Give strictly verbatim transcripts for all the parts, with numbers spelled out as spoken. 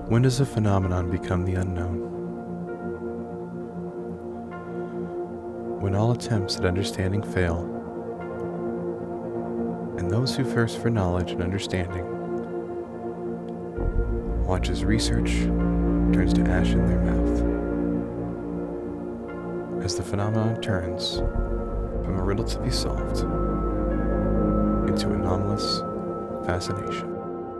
When does a phenomenon become the unknown? When all attempts at understanding fail, and those who thirst for knowledge and understanding watch as research turns to ash in their mouth, as the phenomenon turns from a riddle to be solved into anomalous fascination.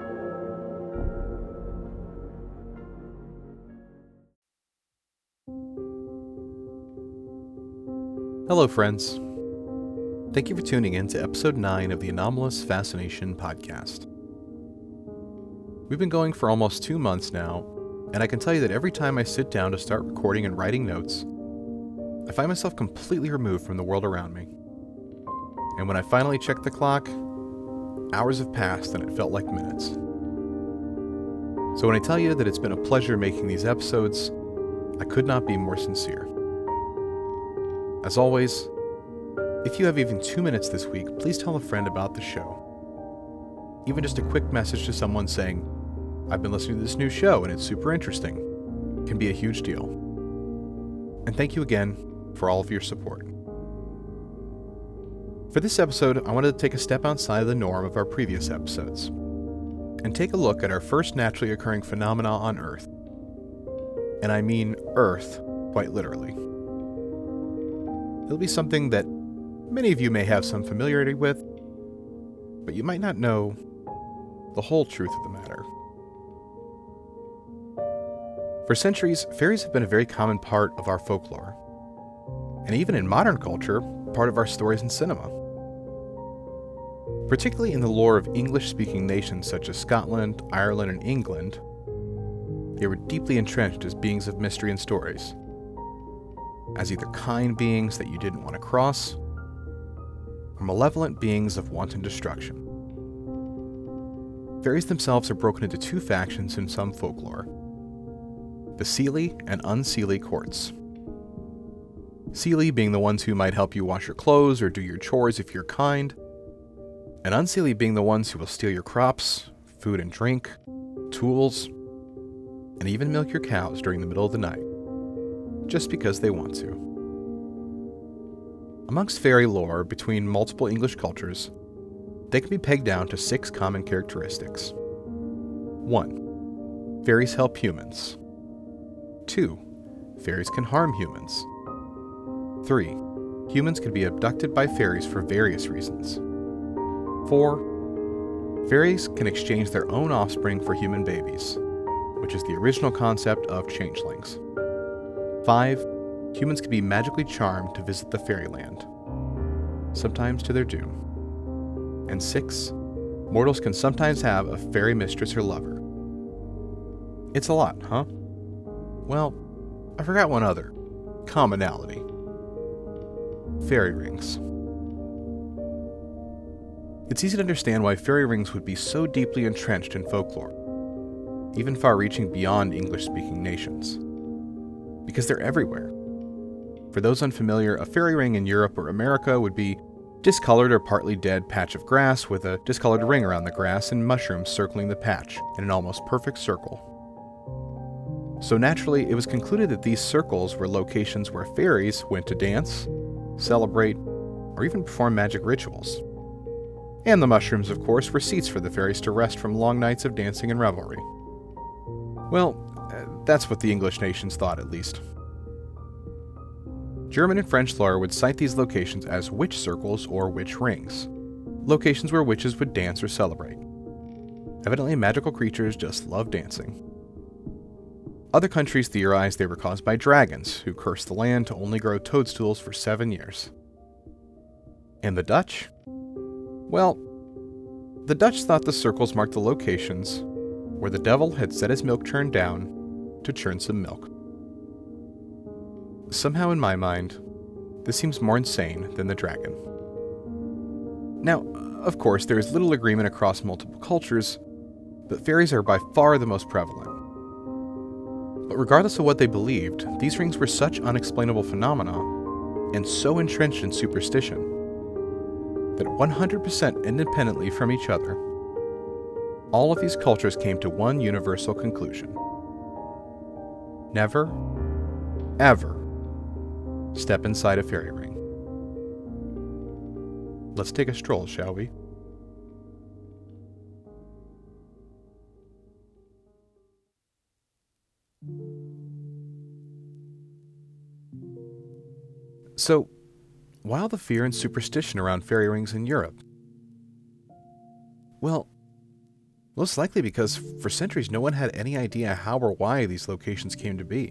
Hello, friends. Thank you for tuning in to episode nine of the Anomalous Fascination podcast. We've been going for almost two months now, and I can tell you that every time I sit down to start recording and writing notes, I find myself completely removed from the world around me. And when I finally check the clock, hours have passed and it felt like minutes. So when I tell you that it's been a pleasure making these episodes, I could not be more sincere. As always, if you have even two minutes this week, please tell a friend about the show. Even just a quick message to someone saying, "I've been listening to this new show and it's super interesting," can be a huge deal. And thank you again for all of your support. For this episode, I wanted to take a step outside of the norm of our previous episodes and take a look at our first naturally occurring phenomena on Earth. And I mean Earth, quite literally. It'll be something that many of you may have some familiarity with, but you might not know the whole truth of the matter. For centuries, fairies have been a very common part of our folklore, and even in modern culture, part of our stories and cinema. Particularly in the lore of English-speaking nations such as Scotland, Ireland, and England, they were deeply entrenched as beings of mystery and stories, as either kind beings that you didn't want to cross, or malevolent beings of wanton destruction. Fairies themselves are broken into two factions in some folklore: the Seelie and Unseelie courts. Seelie being the ones who might help you wash your clothes or do your chores if you're kind, and Unseelie being the ones who will steal your crops, food and drink, tools, and even milk your cows during the middle of the night, just because they want to. Amongst fairy lore between multiple English cultures, they can be pegged down to six common characteristics. one. Fairies help humans. two. Fairies can harm humans. three. Humans can be abducted by fairies for various reasons. four. Fairies can exchange their own offspring for human babies, which is the original concept of changelings. five. Humans can be magically charmed to visit the fairyland, sometimes to their doom. And six. Mortals can sometimes have a fairy mistress or lover. It's a lot, huh? Well, I forgot one other commonality. Fairy rings. It's easy to understand why fairy rings would be so deeply entrenched in folklore, even far-reaching beyond English-speaking nations, because they're everywhere. For those unfamiliar, a fairy ring in Europe or America would be discolored or partly dead patch of grass with a discolored ring around the grass and mushrooms circling the patch in an almost perfect circle. So naturally, it was concluded that these circles were locations where fairies went to dance, celebrate, or even perform magic rituals. And the mushrooms, of course, were seats for the fairies to rest from long nights of dancing and revelry. Well, that's what the English nations thought, at least. German and French lore would cite these locations as witch circles or witch rings, locations where witches would dance or celebrate. Evidently, magical creatures just love dancing. Other countries theorized they were caused by dragons, who cursed the land to only grow toadstools for seven years. And the Dutch? Well, the Dutch thought the circles marked the locations where the devil had set his milk churn down to churn some milk. Somehow in my mind, this seems more insane than the dragon. Now, of course, there is little agreement across multiple cultures, but fairies are by far the most prevalent. But regardless of what they believed, these rings were such unexplainable phenomena, and so entrenched in superstition, that one hundred percent independently from each other, all of these cultures came to one universal conclusion. Never, ever step inside a fairy ring. Let's take a stroll, shall we? So, why all the fear and superstition around fairy rings in Europe? Well, most likely because for centuries no one had any idea how or why these locations came to be.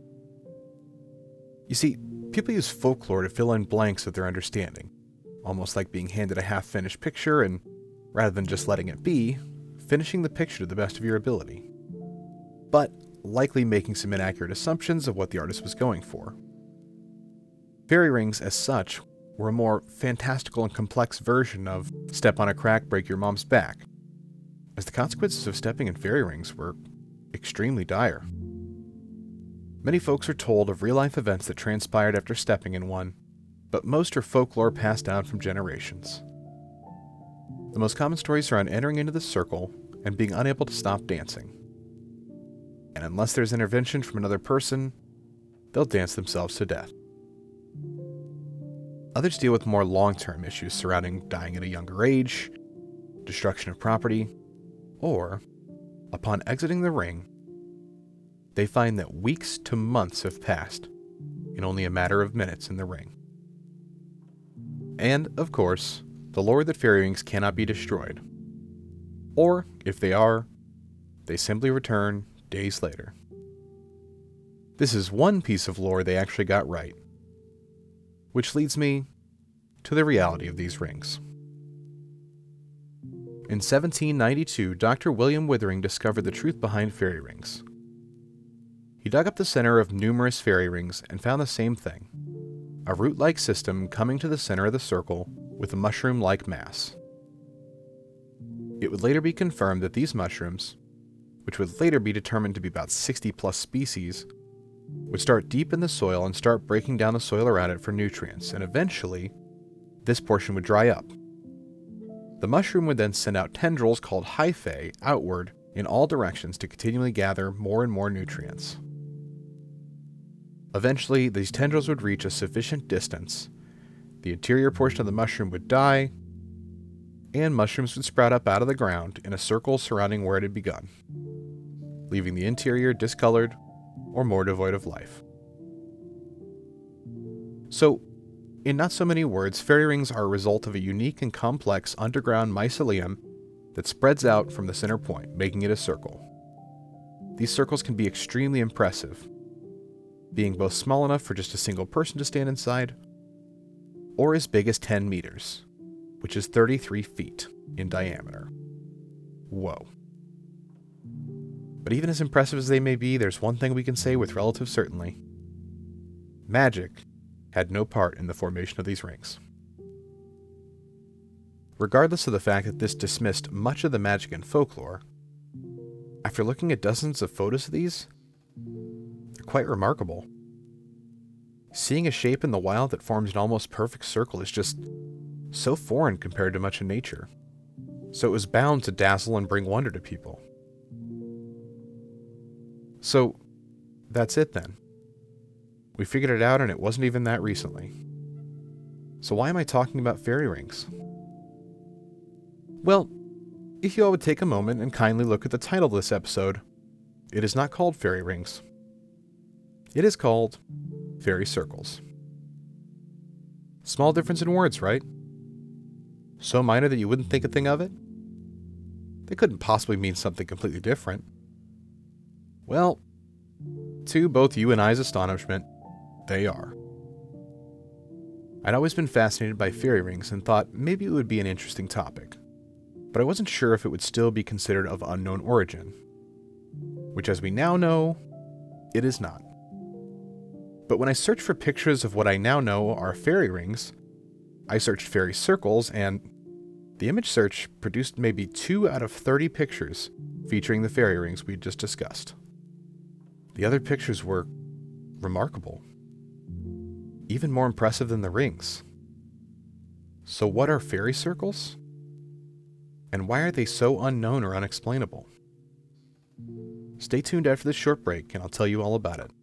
You see, people use folklore to fill in blanks of their understanding, almost like being handed a half-finished picture and, rather than just letting it be, finishing the picture to the best of your ability. But likely making some inaccurate assumptions of what the artist was going for. Fairy rings, as such, were a more fantastical and complex version of step on a crack, break your mom's back, as the consequences of stepping in fairy rings were extremely dire. Many folks are told of real-life events that transpired after stepping in one, but most are folklore passed down from generations. The most common stories are on entering into the circle and being unable to stop dancing. And unless there's intervention from another person, they'll dance themselves to death. Others deal with more long-term issues surrounding dying at a younger age, destruction of property, or, upon exiting the ring, they find that weeks to months have passed in only a matter of minutes in the ring. And, of course, the lore that fairy rings cannot be destroyed. Or, if they are, they simply return days later. This is one piece of lore they actually got right. Which leads me to the reality of these rings. In seventeen ninety-two, Doctor William Withering discovered the truth behind fairy rings. He dug up the center of numerous fairy rings and found the same thing, a root-like system coming to the center of the circle with a mushroom-like mass. It would later be confirmed that these mushrooms, which would later be determined to be about sixty plus species, would start deep in the soil and start breaking down the soil around it for nutrients, and eventually, this portion would dry up. The mushroom would then send out tendrils called hyphae outward in all directions to continually gather more and more nutrients. Eventually, these tendrils would reach a sufficient distance, the interior portion of the mushroom would die, and mushrooms would sprout up out of the ground in a circle surrounding where it had begun, leaving the interior discolored or more devoid of life. So, in not so many words, fairy rings are a result of a unique and complex underground mycelium that spreads out from the center point, making it a circle. These circles can be extremely impressive, being both small enough for just a single person to stand inside, or as big as ten meters, which is thirty-three feet in diameter. Whoa. But even as impressive as they may be, there's one thing we can say with relative certainty. Magic had no part in the formation of these rings. Regardless of the fact that this dismissed much of the magic and folklore, after looking at dozens of photos of these, they're quite remarkable. Seeing a shape in the wild that forms an almost perfect circle is just so foreign compared to much in nature, so it was bound to dazzle and bring wonder to people. So, that's it then. We figured it out and it wasn't even that recently. So why am I talking about fairy rings? Well, if you all would take a moment and kindly look at the title of this episode, it is not called fairy rings. It is called fairy circles. Small difference in words, right? So minor that you wouldn't think a thing of it? They couldn't possibly mean something completely different. Well, to both you and I's astonishment, they are. I'd always been fascinated by fairy rings and thought maybe it would be an interesting topic, but I wasn't sure if it would still be considered of unknown origin, which as we now know, it is not. But when I searched for pictures of what I now know are fairy rings, I searched fairy circles, and the image search produced maybe two out of thirty pictures featuring the fairy rings we just discussed. The other pictures were remarkable, even more impressive than the rings. So what are fairy circles? And why are they so unknown or unexplainable? Stay tuned after this short break and I'll tell you all about it.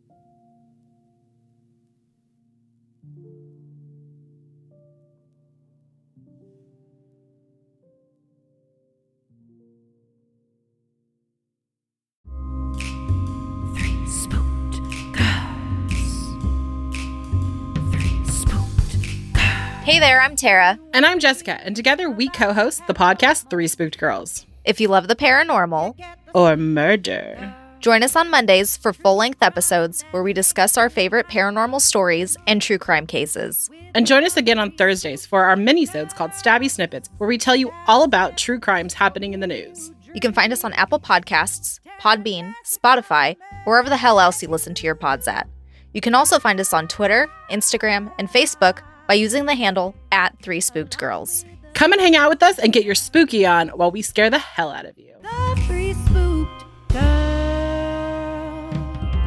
Hey there, I'm Tara. And I'm Jessica, and together we co-host the podcast Three Spooked Girls. If you love the paranormal or murder, join us on Mondays for full-length episodes where we discuss our favorite paranormal stories and true crime cases. And join us again on Thursdays for our mini-sodes called Stabby Snippets, where we tell you all about true crimes happening in the news. You can find us on Apple Podcasts, Podbean, Spotify, wherever the hell else you listen to your pods at. You can also find us on Twitter, Instagram, and Facebook by using the handle at Three Spooked Girls. Come and hang out with us and get your spooky on while we scare the hell out of you. The Three Spooked Girls.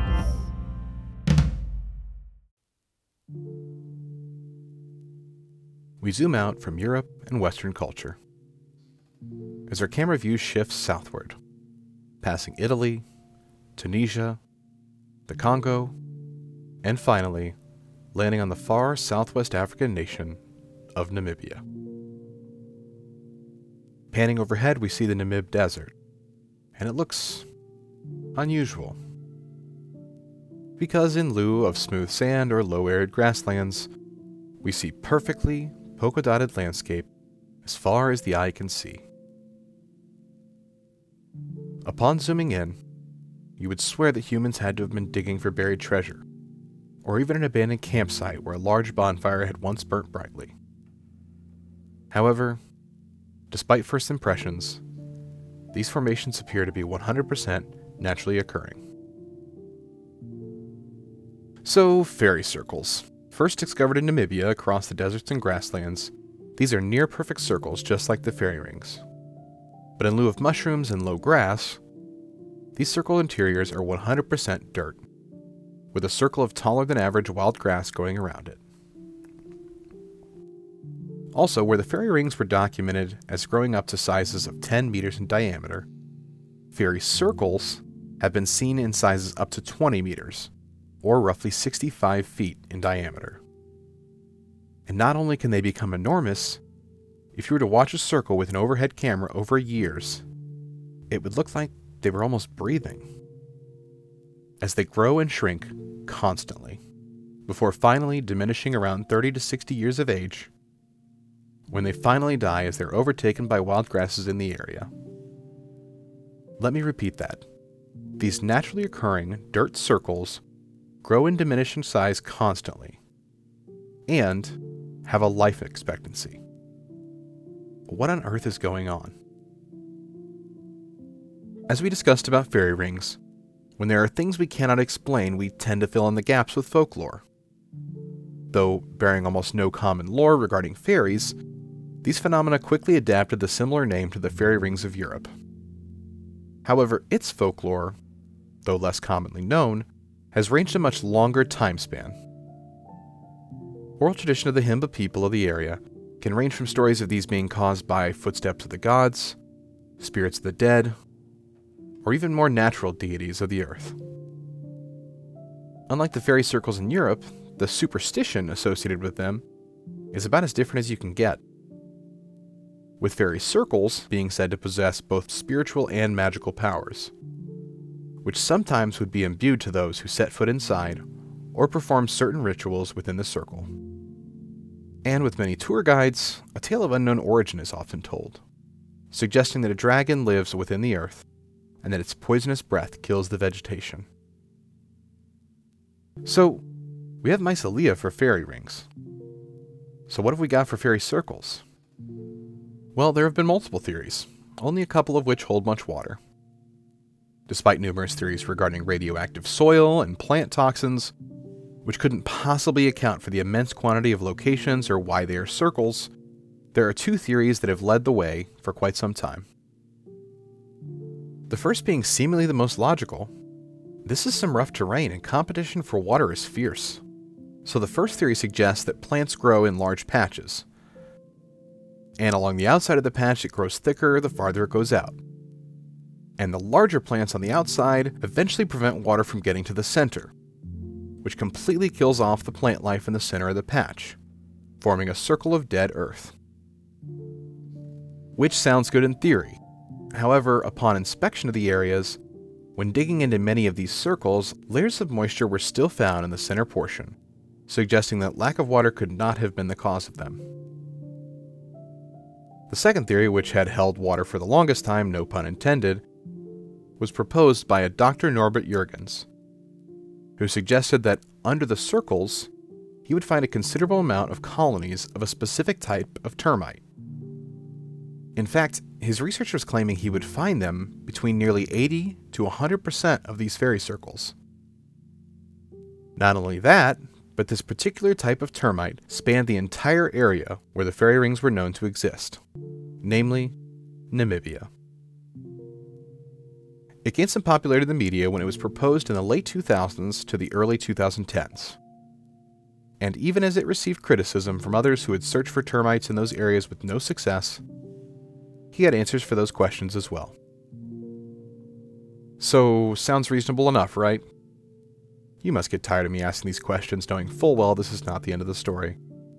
We zoom out from Europe and Western culture as our camera view shifts southward, passing Italy, Tunisia, the Congo, and finally, landing on the far southwest African nation of Namibia. Panning overhead, we see the Namib Desert, and it looks unusual. Because in lieu of smooth sand or low-arid grasslands, we see perfectly polka-dotted landscape as far as the eye can see. Upon zooming in, you would swear that humans had to have been digging for buried treasure, or even an abandoned campsite where a large bonfire had once burnt brightly. However, despite first impressions, these formations appear to be one hundred percent naturally occurring. So, fairy circles. First discovered in Namibia across the deserts and grasslands, these are near-perfect circles just like the fairy rings. But in lieu of mushrooms and low grass, these circle interiors are one hundred percent dirt, with a circle of taller than average wild grass going around it. Also, where the fairy rings were documented as growing up to sizes of ten meters in diameter, fairy circles have been seen in sizes up to twenty meters, or roughly sixty-five feet in diameter. And not only can they become enormous, if you were to watch a circle with an overhead camera over years, it would look like they were almost breathing, as they grow and shrink constantly, before finally diminishing around thirty to sixty years of age, when they finally die as they're overtaken by wild grasses in the area. Let me repeat that. These naturally occurring dirt circles grow and diminish in size constantly, and have a life expectancy. What on earth is going on? As we discussed about fairy rings, when there are things we cannot explain, we tend to fill in the gaps with folklore. Though bearing almost no common lore regarding fairies, these phenomena quickly adapted the similar name to the fairy rings of Europe. However, its folklore, though less commonly known, has ranged a much longer time span. Oral tradition of the Himba people of the area can range from stories of these being caused by footsteps of the gods, spirits of the dead, or even more natural deities of the earth. Unlike the fairy circles in Europe, the superstition associated with them is about as different as you can get, with fairy circles being said to possess both spiritual and magical powers, which sometimes would be imbued to those who set foot inside or perform certain rituals within the circle. And with many tour guides, a tale of unknown origin is often told, suggesting that a dragon lives within the earth and that its poisonous breath kills the vegetation. So, we have mycelia for fairy rings. So what have we got for fairy circles? Well, there have been multiple theories, only a couple of which hold much water. Despite numerous theories regarding radioactive soil and plant toxins, which couldn't possibly account for the immense quantity of locations or why they are circles, there are two theories that have led the way for quite some time. The first being seemingly the most logical. This is some rough terrain and competition for water is fierce. So the first theory suggests that plants grow in large patches, and along the outside of the patch it grows thicker the farther it goes out. and the larger plants on the outside eventually prevent water from getting to the center, which completely kills off the plant life in the center of the patch, forming a circle of dead earth. Which sounds good in theory. However, upon inspection of the areas, when digging into many of these circles, layers of moisture were still found in the center portion, suggesting that lack of water could not have been the cause of them. The second theory, which had held water for the longest time, no pun intended, was proposed by a Doctor Norbert Jurgens, who suggested that under the circles, he would find a considerable amount of colonies of a specific type of termite. In fact, his research was claiming he would find them between nearly eighty to one hundred percent of these fairy circles. Not only that, but this particular type of termite spanned the entire area where the fairy rings were known to exist, namely Namibia. It gained some popularity in the media when it was proposed in the late two thousands to the early twenty tens. And even as it received criticism from others who had searched for termites in those areas with no success, he had answers for those questions as well. So, sounds reasonable enough, right? You must get tired of me asking these questions, knowing full well this is not the end of the story.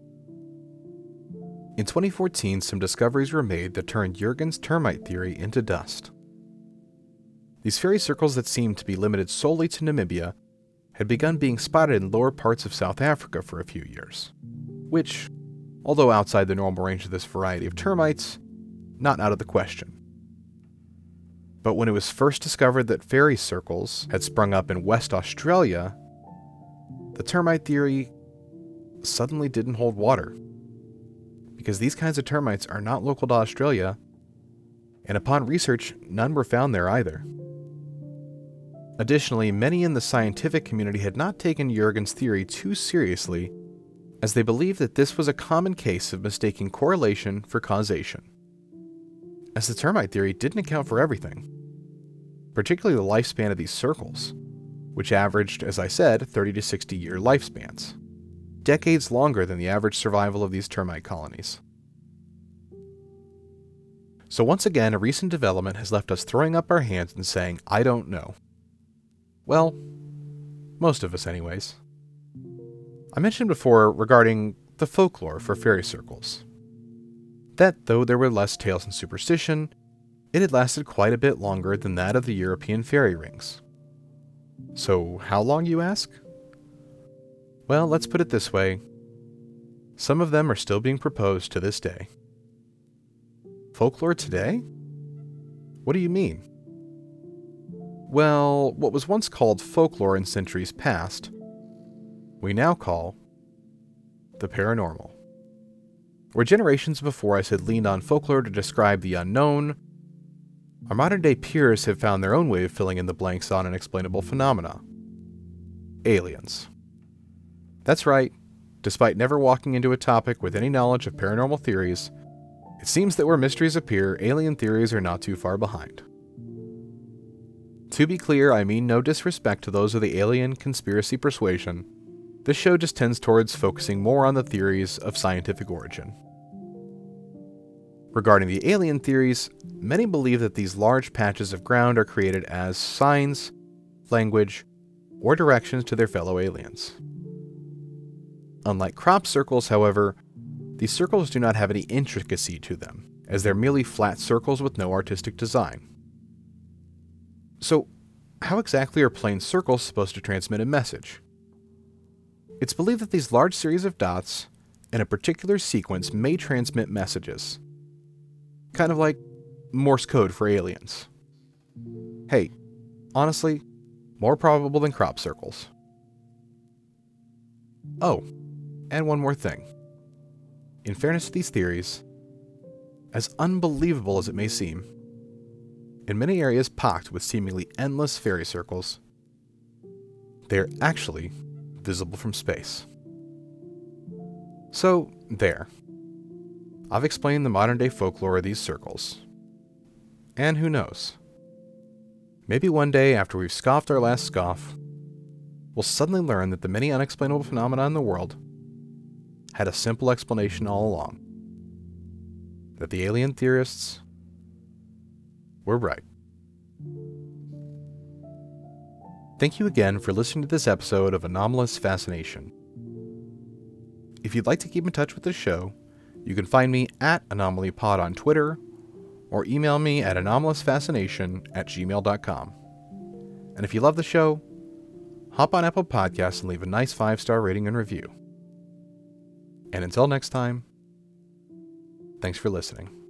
In twenty fourteen, some discoveries were made that turned Jurgens' termite theory into dust. These fairy circles that seemed to be limited solely to Namibia had begun being spotted in lower parts of South Africa for a few years, which, although outside the normal range of this variety of termites, not out of the question. But when it was first discovered that fairy circles had sprung up in West Australia, the termite theory suddenly didn't hold water, because these kinds of termites are not local to Australia, and upon research, none were found there either. Additionally, many in the scientific community had not taken Jurgens' theory too seriously, as they believed that this was a common case of mistaking correlation for causation, as the termite theory didn't account for everything, particularly the lifespan of these circles, which averaged, as I said, thirty to sixty year lifespans, decades longer than the average survival of these termite colonies. So once again, a recent development has left us throwing up our hands and saying, I don't know. Well, most of us anyways. I mentioned before regarding the folklore for fairy circles, that though there were less tales and superstition, it had lasted quite a bit longer than that of the European fairy rings. So how long, you ask? Well, let's put it this way. Some of them are still being proposed to this day. Folklore today? What do you mean? Well, what was once called folklore in centuries past, we now call the paranormal. Where generations before us had leaned on folklore to describe the unknown, our modern-day peers have found their own way of filling in the blanks on unexplainable phenomena. Aliens. That's right, despite never walking into a topic with any knowledge of paranormal theories, it seems that where mysteries appear, alien theories are not too far behind. To be clear, I mean no disrespect to those of the alien conspiracy persuasion. This show just tends towards focusing more on the theories of scientific origin. Regarding the alien theories, many believe that these large patches of ground are created as signs, language, or directions to their fellow aliens. Unlike crop circles, however, these circles do not have any intricacy to them, as they're merely flat circles with no artistic design. So, how exactly are plain circles supposed to transmit a message? It's believed that these large series of dots in a particular sequence may transmit messages. Kind of like Morse code for aliens. Hey, honestly, more probable than crop circles. Oh, and one more thing. In fairness to these theories, as unbelievable as it may seem, in many areas pocked with seemingly endless fairy circles, they are actually visible from space. So, there. I've explained the modern-day folklore of these circles. And who knows? Maybe one day, after we've scoffed our last scoff, we'll suddenly learn that the many unexplainable phenomena in the world had a simple explanation all along. That the alien theorists were right. Thank you again for listening to this episode of Anomalous Fascination. If you'd like to keep in touch with the show, you can find me at AnomalyPod on Twitter, or email me at anomalousfascination at gmail dot com. And if you love the show, hop on Apple Podcasts and leave a nice five-star rating and review. And until next time, thanks for listening.